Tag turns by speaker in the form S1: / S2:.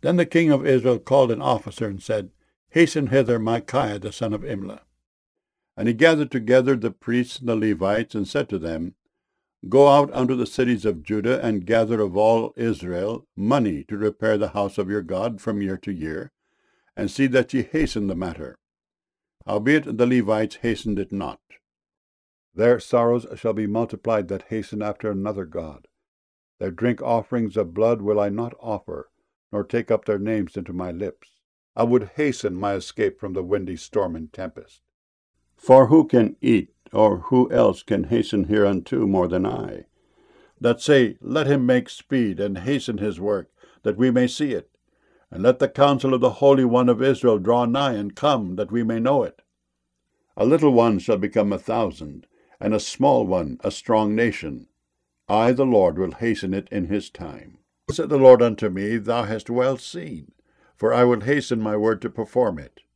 S1: Then the king of Israel called an officer and said, Hasten hither Micaiah the son of Imlah. And he gathered together the priests and the Levites, and said to them, Go out unto the cities of Judah, and gather of all Israel money to repair the house of your God from year to year, and see that ye hasten the matter. Howbeit the Levites hastened it not. Their sorrows shall be multiplied that hasten after another god. Their drink offerings of blood will I not offer, nor take up their names into my lips. I would hasten my escape from the windy storm and tempest. For who can eat, or who else can hasten hereunto more than I? That say, Let him make speed, and hasten his work, that we may see it. And let the counsel of the Holy One of Israel draw nigh, and come, that we may know it. A little one shall become 1,000, and a small one a strong nation. I, the Lord, will hasten it in his time. Said the Lord unto me, Thou hast well seen, for I will hasten my word to perform it.